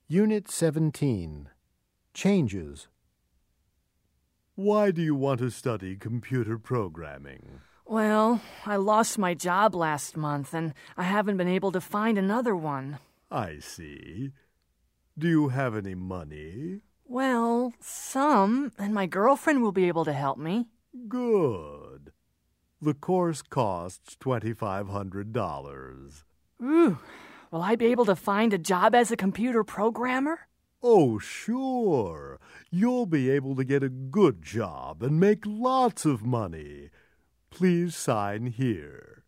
Unit 17. Changes. Why do you want to study computer programming? Well, I lost my job last month, and I haven't been able to find another one. I see. Do you have any money? Well, some, and my girlfriend will be able to help me. Good. The course costs $2,500. Ooh, will I be able to find a job as a computer programmer? Oh, sure. You'll be able to get a good job and make lots of money. Please sign here.